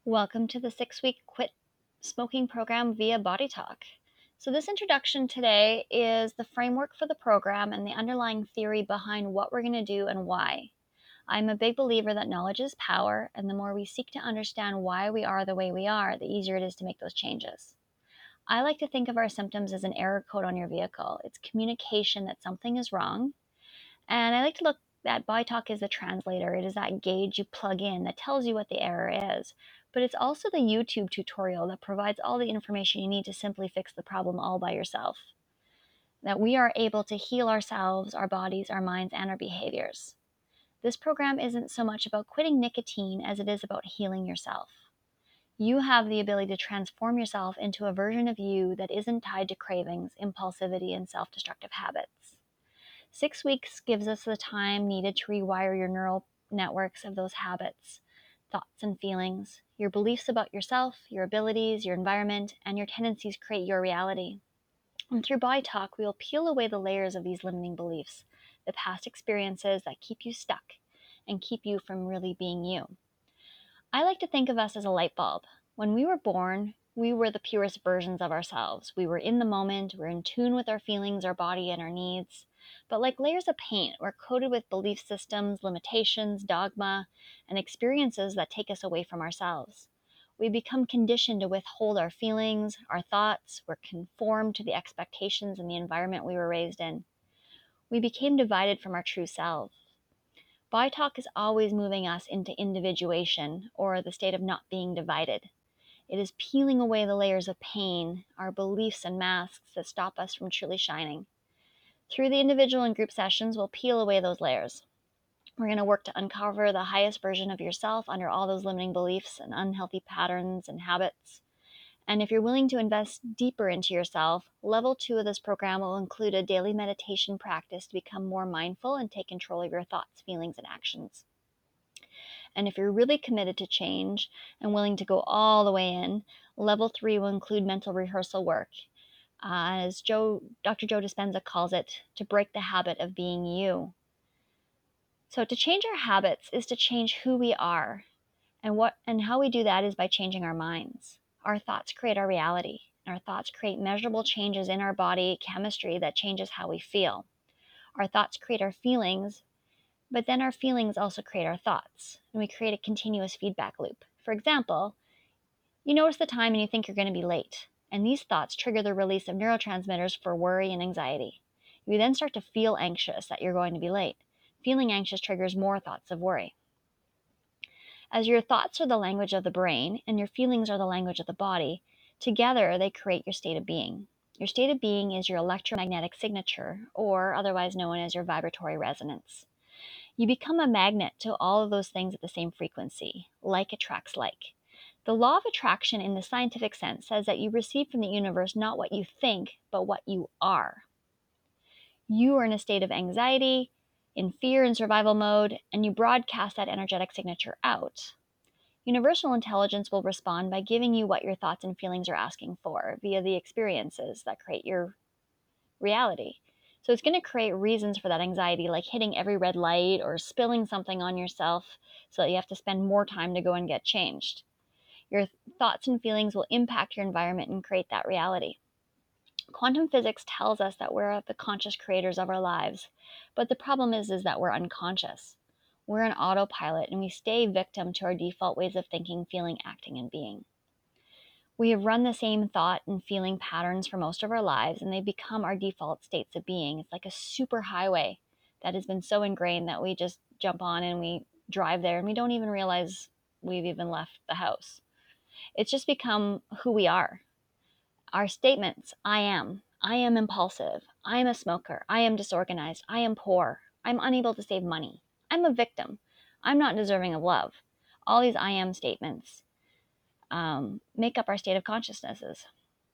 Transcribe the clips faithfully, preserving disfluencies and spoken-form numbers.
Welcome to the six-week quit smoking program via Body Talk. So this introduction today is the framework for the program and the underlying theory behind what we're going to do and why. I'm a big believer that knowledge is power, and the more we seek to understand why we are the way we are, the easier it is to make those changes. I like to think of our symptoms as an error code on your vehicle. It's communication that something is wrong, and I like to look at Body Talk as the translator. It is that gauge you plug in that tells you what the error is. But it's also the YouTube tutorial that provides all the information you need to simply fix the problem all by yourself. That we are able to heal ourselves, our bodies, our minds, and our behaviors. This program isn't so much about quitting nicotine as it is about healing yourself. You have the ability to transform yourself into a version of you that isn't tied to cravings, impulsivity, and self-destructive habits. Six weeks gives us the time needed to rewire your neural networks of those habits, thoughts and feelings. Your beliefs about yourself, your abilities, your environment, and your tendencies create your reality. And through Body Talk, we will peel away the layers of these limiting beliefs, the past experiences that keep you stuck and keep you from really being you. I like to think of us as a light bulb. When we were born, we were the purest versions of ourselves. We were in the moment, we're in tune with our feelings, our body, and our needs. But like layers of paint, we're coated with belief systems, limitations, dogma, and experiences that take us away from ourselves. We become conditioned to withhold our feelings, our thoughts. We're conformed to the expectations and the environment we were raised in. We became divided from our true self. Body Talk is always moving us into individuation, or the state of not being divided. It is peeling away the layers of pain, our beliefs and masks that stop us from truly shining. Through the individual and group sessions, we'll peel away those layers. We're going to work to uncover the highest version of yourself under all those limiting beliefs and unhealthy patterns and habits. And if you're willing to invest deeper into yourself, level two of this program will include a daily meditation practice to become more mindful and take control of your thoughts, feelings, and actions. And if you're really committed to change and willing to go all the way in, level three will include mental rehearsal work. Uh, as Joe, Doctor Joe Dispenza calls it, to break the habit of being you. So to change our habits is to change who we are. And what and how we do that is by changing our minds. Our thoughts create our reality. Our thoughts create measurable changes in our body chemistry that changes how we feel. Our thoughts create our feelings, but then our feelings also create our thoughts, and we create a continuous feedback loop. For example, you notice the time and you think you're going to be late, and these thoughts trigger the release of neurotransmitters for worry and anxiety. You then start to feel anxious that you're going to be late. Feeling anxious triggers more thoughts of worry. As your thoughts are the language of the brain and your feelings are the language of the body, together they create your state of being. Your state of being is your electromagnetic signature, or otherwise known as your vibratory resonance. You become a magnet to all of those things at the same frequency. Like attracts like. The law of attraction in the scientific sense says that you receive from the universe not what you think, but what you are. You are in a state of anxiety, in fear and survival mode, and you broadcast that energetic signature out. Universal intelligence will respond by giving you what your thoughts and feelings are asking for via the experiences that create your reality. So it's going to create reasons for that anxiety, like hitting every red light or spilling something on yourself so that you have to spend more time to go and get changed. Your thoughts and feelings will impact your environment and create that reality. Quantum physics tells us that we're the conscious creators of our lives, but the problem is, is that we're unconscious. We're an autopilot and we stay victim to our default ways of thinking, feeling, acting, and being. We have run the same thought and feeling patterns for most of our lives, and they become our default states of being. It's like a super highway that has been so ingrained that we just jump on and we drive there and we don't even realize we've even left the house. It's just become who we are. Our statements, I am, I am impulsive, I am a smoker, I am disorganized, I am poor, I'm unable to save money, I'm a victim, I'm not deserving of love. All these I am statements um, make up our state of consciousnesses,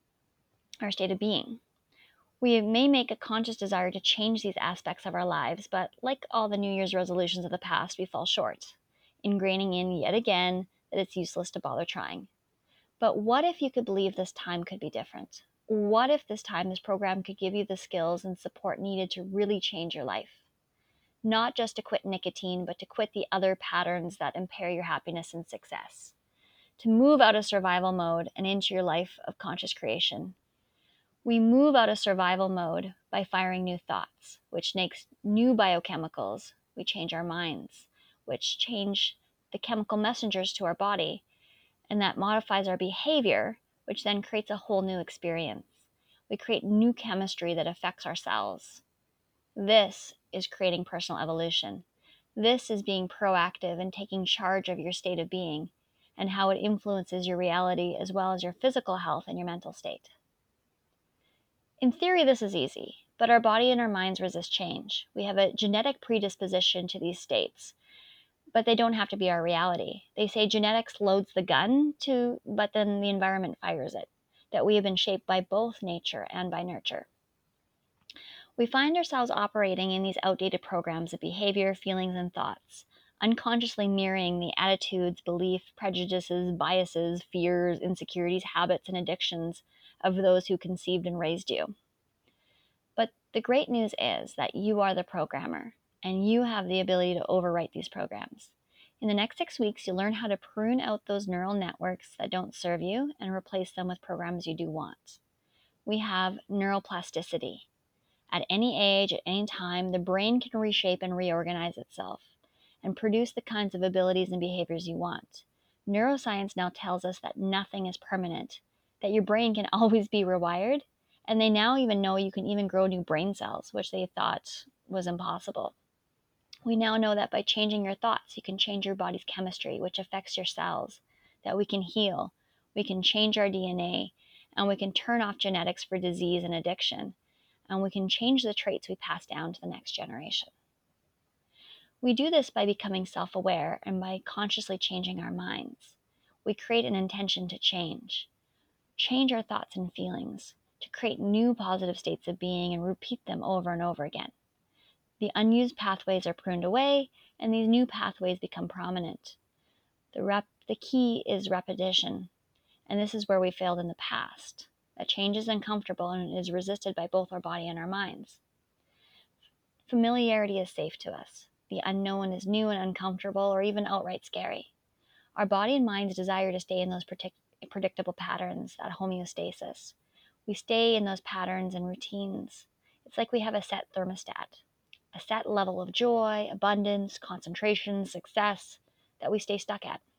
our state of being. We may make a conscious desire to change these aspects of our lives, but like all the New Year's resolutions of the past, we fall short, ingraining in yet again that it's useless to bother trying. But what if you could believe this time could be different? What if this time, this program could give you the skills and support needed to really change your life? Not just to quit nicotine, but to quit the other patterns that impair your happiness and success. to move out of survival mode and into your life of conscious creation. We move out of survival mode by firing new thoughts, which makes new biochemicals. We change our minds, which change the chemical messengers to our body, and that modifies our behavior, which then creates a whole new experience. We create new chemistry that affects our cells. This is creating personal evolution. This is being proactive and taking charge of your state of being and how it influences your reality as well as your physical health and your mental state. In theory, this is easy, but our body and our minds resist change. We have a genetic predisposition to these states, but they don't have to be our reality. They say genetics loads the gun, to, but then the environment fires it, that we have been shaped by both nature and by nurture. We find ourselves operating in these outdated programs of behavior, feelings, and thoughts, unconsciously mirroring the attitudes, beliefs, prejudices, biases, fears, insecurities, habits, and addictions of those who conceived and raised you. But the great news is that you are the programmer, and you have the ability to overwrite these programs. In the next six weeks, you'll learn how to prune out those neural networks that don't serve you and replace them with programs you do want. We have neuroplasticity. At any age, at any time, the brain can reshape and reorganize itself and produce the kinds of abilities and behaviors you want. Neuroscience now tells us that nothing is permanent, that your brain can always be rewired, and they now even know you can even grow new brain cells, which they thought was impossible. We now know that by changing your thoughts, you can change your body's chemistry, which affects your cells, that we can heal, we can change our D N A, and we can turn off genetics for disease and addiction, and we can change the traits we pass down to the next generation. We do this by becoming self-aware and by consciously changing our minds. We create an intention to change, change our thoughts and feelings, to create new positive states of being and repeat them over and over again. The unused pathways are pruned away, and these new pathways become prominent. The, rep- the key is repetition, and this is where we failed in the past. That change is uncomfortable and is resisted by both our body and our minds. Familiarity is safe to us. The unknown is new and uncomfortable or even outright scary. Our body and mind's desire to stay in those predict- predictable patterns, that homeostasis. We stay in those patterns and routines. It's like we have a set thermostat, a set level of joy, abundance, concentration, success that we stay stuck at.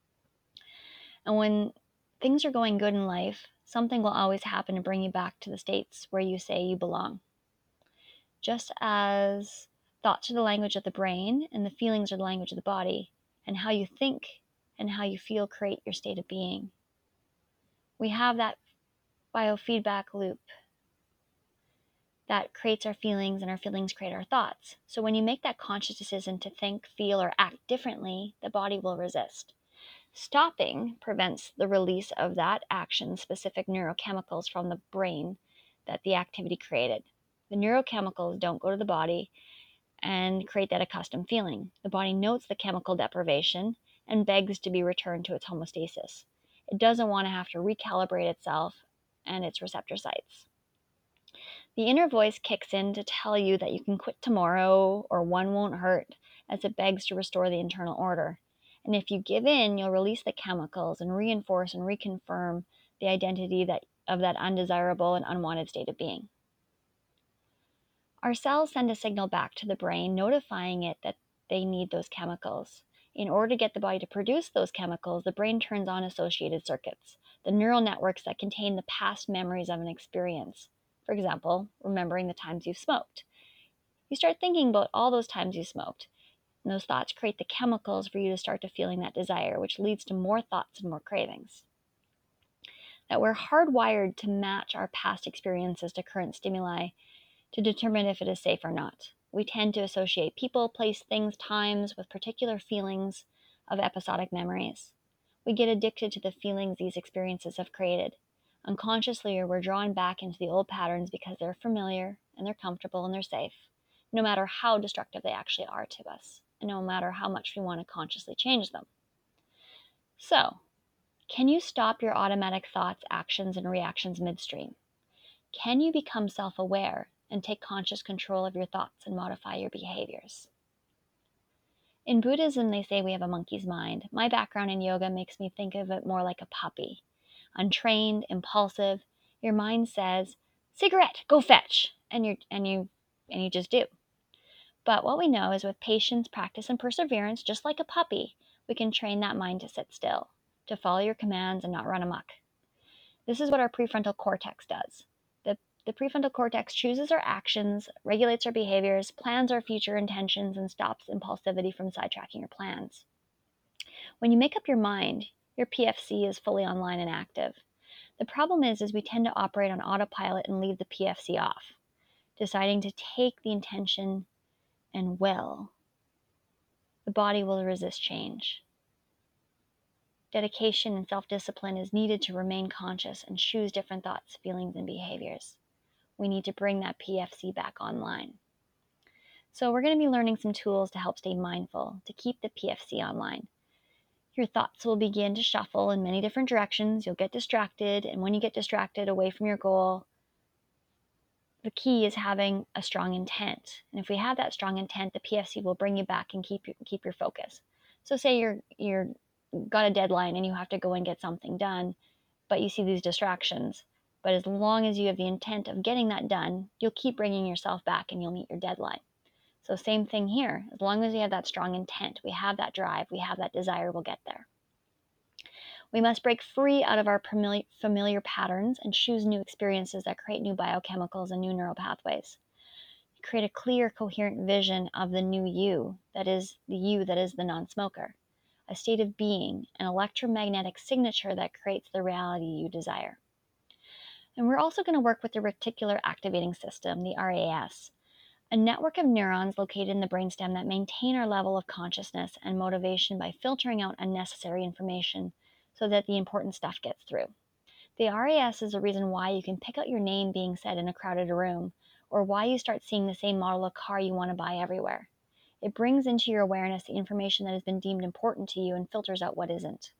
And when things are going good in life, something will always happen to bring you back to the states where you say you belong. Just as thoughts are the language of the brain and the feelings are the language of the body, and how you think and how you feel create your state of being. We have that biofeedback loop that creates our feelings, and our feelings create our thoughts. So when you make that conscious decision to think, feel, or act differently, the body will resist. Stopping prevents the release of that action-specific neurochemicals from the brain that the activity created. The neurochemicals don't go to the body and create that accustomed feeling. The body notes the chemical deprivation and begs to be returned to its homeostasis. It doesn't want to have to recalibrate itself and its receptor sites. The inner voice kicks in to tell you that you can quit tomorrow or one won't hurt, as it begs to restore the internal order. And if you give in, you'll release the chemicals and reinforce and reconfirm the identity that, of that undesirable and unwanted state of being. Our cells send a signal back to the brain notifying it that they need those chemicals. In order to get the body to produce those chemicals, the brain turns on associated circuits, the neural networks that contain the past memories of an experience. For example, remembering the times you've smoked. You start thinking about all those times you smoked, and those thoughts create the chemicals for you to start to feeling that desire, which leads to more thoughts and more cravings. That we're hardwired to match our past experiences to current stimuli to determine if it is safe or not. We tend to associate people, place, things, times with particular feelings of episodic memories. We get addicted to the feelings these experiences have created. Unconsciously, we're drawn back into the old patterns because they're familiar and they're comfortable and they're safe, no matter how destructive they actually are to us, and no matter how much we want to consciously change them. So, can you stop your automatic thoughts, actions, and reactions midstream? Can you become self-aware and take conscious control of your thoughts and modify your behaviors? In Buddhism, they say we have a monkey's mind. My background in yoga makes me think of it more like a puppy. Untrained, impulsive. Your mind says, cigarette, go fetch. And, you and, you, and you just do. But what we know is with patience, practice, and perseverance, just like a puppy, we can train that mind to sit still, to follow your commands and not run amok. This is what our prefrontal cortex does. The, the prefrontal cortex chooses our actions, regulates our behaviors, plans our future intentions, and stops impulsivity from sidetracking your plans. When you make up your mind, your P F C is fully online and active. The problem is, is we tend to operate on autopilot and leave the P F C off, deciding to take the intention and will. The body will resist change. Dedication and self-discipline is needed to remain conscious and choose different thoughts, feelings, and behaviors. We need to bring that P F C back online. So we're going to be learning some tools to help stay mindful, to keep the P F C online. Your thoughts will begin to shuffle in many different directions. You'll get distracted, and when you get distracted away from your goal, the key is having a strong intent. And if we have that strong intent, the P F C will bring you back and keep your, keep your focus. So say you're you're got a deadline and you have to go and get something done, but you see these distractions. But as long as you have the intent of getting that done, you'll keep bringing yourself back and you'll meet your deadline. So same thing here. As long as we have that strong intent, we have that drive, we have that desire, we'll get there. We must break free out of our familiar patterns and choose new experiences that create new biochemicals and new neural pathways. Create a clear, coherent vision of the new you, that is the you that is the non-smoker. A state of being, an electromagnetic signature that creates the reality you desire. And we're also going to work with the reticular activating system, the R A S, a network of neurons located in the brainstem that maintain our level of consciousness and motivation by filtering out unnecessary information so that the important stuff gets through. The R A S is the reason why you can pick out your name being said in a crowded room, or why you start seeing the same model of car you want to buy everywhere. It brings into your awareness the information that has been deemed important to you and filters out what isn't.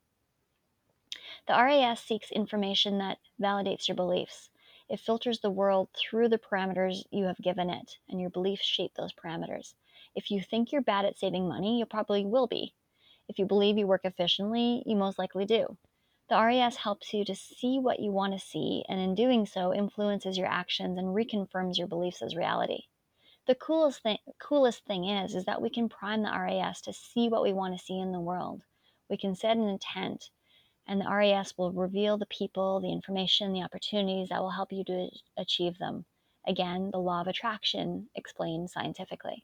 The R A S seeks information that validates your beliefs. It filters the world through the parameters you have given it, and your beliefs shape those parameters. If you think you're bad at saving money, you probably will be. If you believe you work efficiently, you most likely do. The R A S helps you to see what you want to see, and in doing so, influences your actions and reconfirms your beliefs as reality. The coolest thing, coolest thing is, is that we can prime the R A S to see what we want to see in the world. We can set an intent, and the R A S will reveal the people, the information, the opportunities that will help you to achieve them. Again, the law of attraction explained scientifically.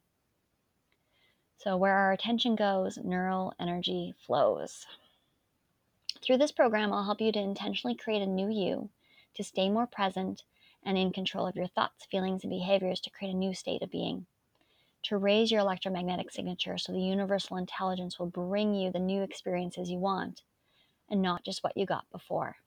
So where our attention goes, neural energy flows. Through this program, I'll help you to intentionally create a new you, to stay more present and in control of your thoughts, feelings, and behaviors to create a new state of being, to raise your electromagnetic signature so the universal intelligence will bring you the new experiences you want and not just what you got before.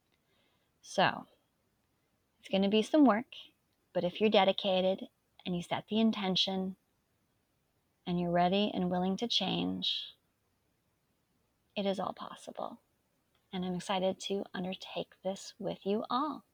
So, it's going to be some work, but if you're dedicated and you set the intention and you're ready and willing to change, it is all possible. And I'm excited to undertake this with you all.